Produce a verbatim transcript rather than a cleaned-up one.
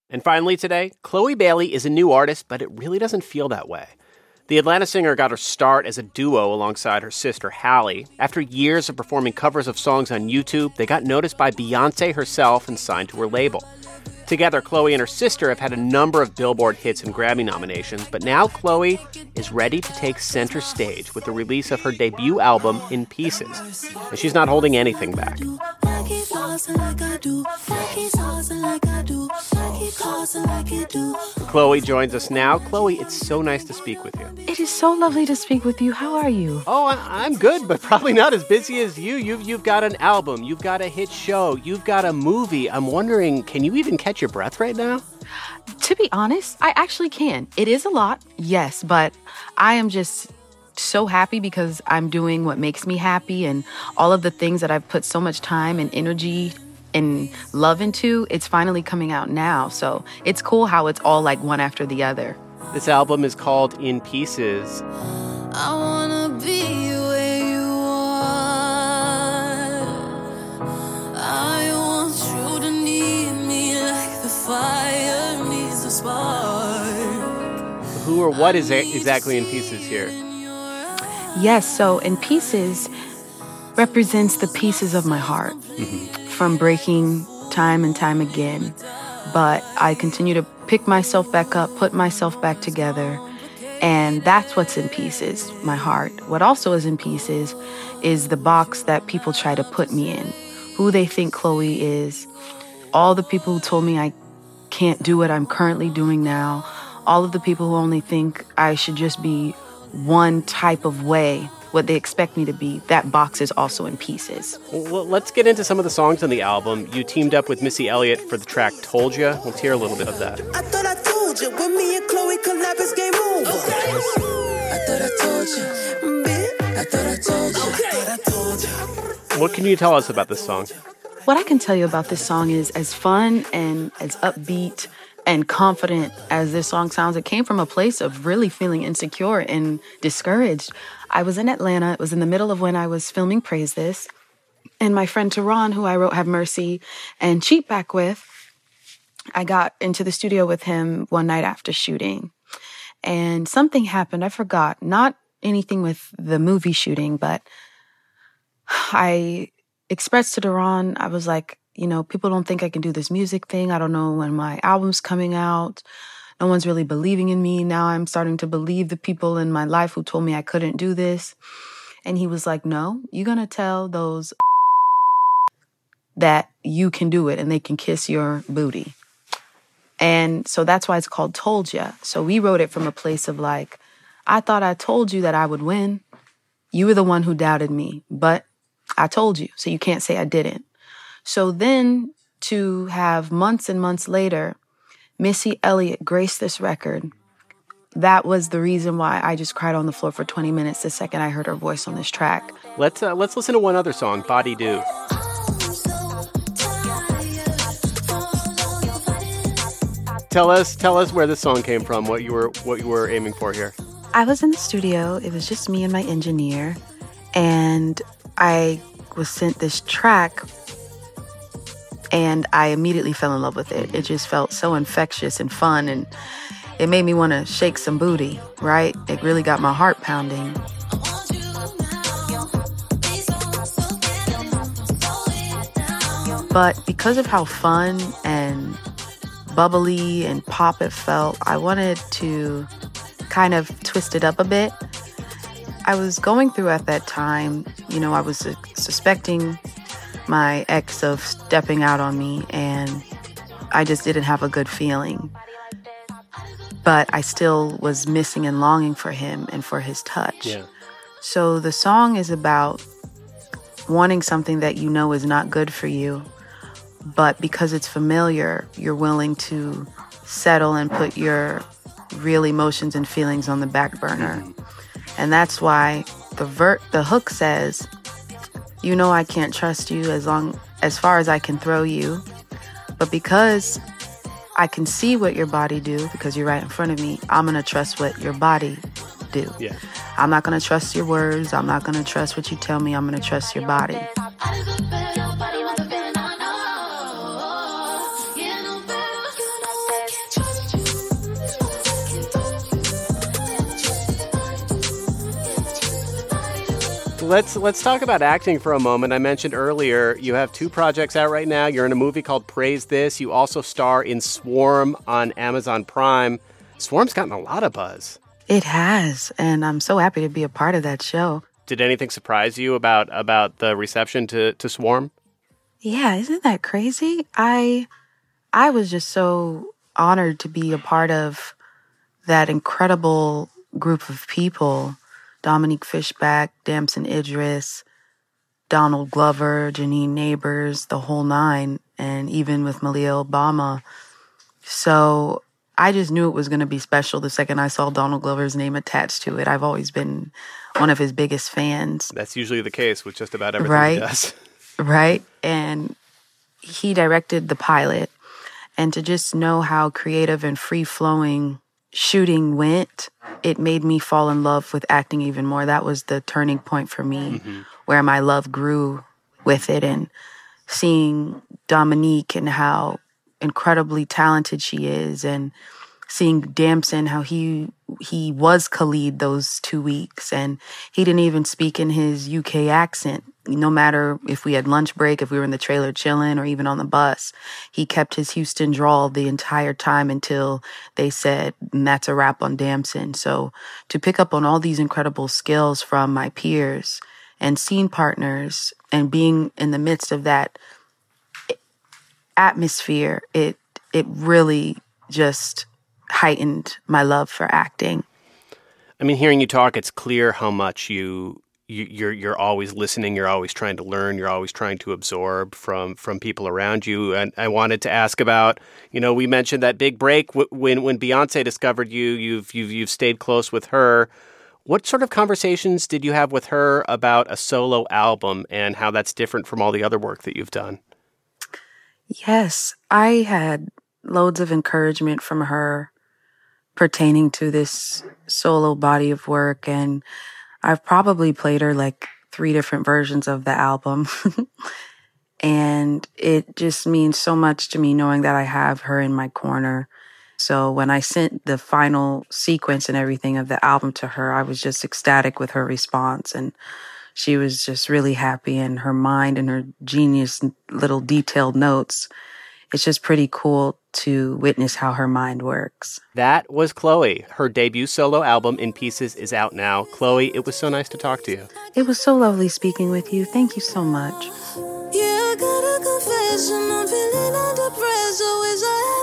And finally today, Chloe Bailey is a new artist, but it really doesn't feel that way. The Atlanta singer got her start as a duo alongside her sister, Hallie. After years of performing covers of songs on YouTube, they got noticed by Beyoncé herself and signed to her label. Together, Chloe and her sister have had a number of Billboard hits and Grammy nominations, but now Chloe is ready to take center stage with the release of her debut album, In Pieces. And she's not holding anything back. Chloe joins us now. Chloe, it's so nice to speak with you. It is so lovely to speak with you. How are you? Oh, I- I'm good, but probably not as busy as you. You've, you've got an album. You've got a hit show. You've got a movie. I'm wondering, can you even catch your breath right now? To be honest, I actually can. It is a lot, yes, but I am just so happy because I'm doing what makes me happy, and all of the things that I've put so much time and energy and love into, it's finally coming out now. So it's cool how it's all like one after the other. This album is called In Pieces. I wanna be where you are. I want you to need me like the fire needs a spark. Who or what is exactly In Pieces here? Yes, so In Pieces represents the pieces of my heart. Mm-hmm. From breaking time and time again. But I continue to pick myself back up, put myself back together, and that's what's in pieces, my heart. What also is in pieces is the box that people try to put me in, who they think Chloe is, all the people who told me I can't do what I'm currently doing now, all of the people who only think I should just be one type of way, what they expect me to be. That box is also in pieces. Well, let's get into some of the songs on the album. You teamed up with Missy Elliott for the track Told Ya. Let's hear a little bit of that. I thought I told you when me and Chloe collab, it's game over. Okay. I thought I told you, bitch. I thought I told you. Okay. I thought I told you. What can you tell us about this song? What I can tell you about this song is as fun and as upbeat and confident as this song sounds, it came from a place of really feeling insecure and discouraged. I was in Atlanta. It was in the middle of when I was filming Praise This. And my friend Teron, who I wrote Have Mercy and Cheat Back with, I got into the studio with him one night after shooting. And something happened. I forgot. Not anything with the movie shooting, but I expressed to Teron, I was like, you know, people don't think I can do this music thing. I don't know when my album's coming out. No one's really believing in me. Now I'm starting to believe the people in my life who told me I couldn't do this. And he was like, no, you're going to tell those that you can do it and they can kiss your booty. And so that's why it's called Told Ya. So we wrote it from a place of like, I thought I told you that I would win. You were the one who doubted me, but I told you, so you can't say I didn't. So then to have months and months later, Missy Elliott graced this record, that was the reason why I just cried on the floor for twenty minutes the second I heard her voice on this track. Let's uh, let's listen to one other song, Body Do. Tell us tell us where this song came from, what you were what you were aiming for here. I was in the studio. It was just me and my engineer, and I was sent this track. And I immediately fell in love with it. It just felt so infectious and fun, and it made me want to shake some booty, right? It really got my heart pounding. But because of how fun and bubbly and pop it felt, I wanted to kind of twist it up a bit. I was going through at that time, you know, I was uh, suspecting my ex of stepping out on me, and I just didn't have a good feeling. But I still was missing and longing for him and for his touch. Yeah. So the song is about wanting something that you know is not good for you, but because it's familiar, you're willing to settle and put your real emotions and feelings on the back burner. Mm-hmm. And that's why the ver- the hook says, you know I can't trust you as long as far as I can throw you. But because I can see what your body do, because you're right in front of me, I'm going to trust what your body do. Yeah. I'm not going to trust your words. I'm not going to trust what you tell me. I'm going to trust your body. let's let's talk about acting for a moment. I mentioned earlier you have two projects out right now. You're in a movie called Praise This. You also star in Swarm on Amazon Prime. Swarm's gotten a lot of buzz. It has, and I'm so happy to be a part of that show. Did anything surprise you about about the reception to, to Swarm? Yeah, isn't that crazy? I I was just so honored to be a part of that incredible group of people. Dominique Fishback, Damson Idris, Donald Glover, Janine Neighbors, the whole nine, and even with Malia Obama. So I just knew it was going to be special the second I saw Donald Glover's name attached to it. I've always been one of his biggest fans. That's usually the case with just about everything right? he does. Right. And he directed the pilot. And to just know how creative and free-flowing shooting went, it made me fall in love with acting even more. That was the turning point for me, mm-hmm. where my love grew with it. And seeing Dominique and how incredibly talented she is, and seeing Damson, how he he was Khalid those two weeks, and he didn't even speak in his U K accent. No matter if we had lunch break, if we were in the trailer chilling, or even on the bus, he kept his Houston drawl the entire time until they said, and that's a wrap on Damson. So to pick up on all these incredible skills from my peers and scene partners and being in the midst of that atmosphere, it it really just heightened my love for acting. I mean, hearing you talk, it's clear how much you, you you're you're always listening, you're always trying to learn, you're always trying to absorb from from people around you. And I wanted to ask about, you know, we mentioned that big break w- when when Beyonce discovered you. You've you've you've stayed close with her. What sort of conversations did you have with her about a solo album and how that's different from all the other work that you've done? Yes, I had loads of encouragement from her pertaining to this solo body of work, and I've probably played her like three different versions of the album. And it just means so much to me knowing that I have her in my corner. So when I sent the final sequence and everything of the album to her, I was just ecstatic with her response, and she was just really happy, and her mind and her genius little detailed notes. It's just pretty cool to witness how her mind works. That was Chloe. Her debut solo album, In Pieces, is out now. Chloe, it was so nice to talk to you. It was so lovely speaking with you. Thank you so much. Yeah, I got a confession. I'm feeling under pressure. Wish I had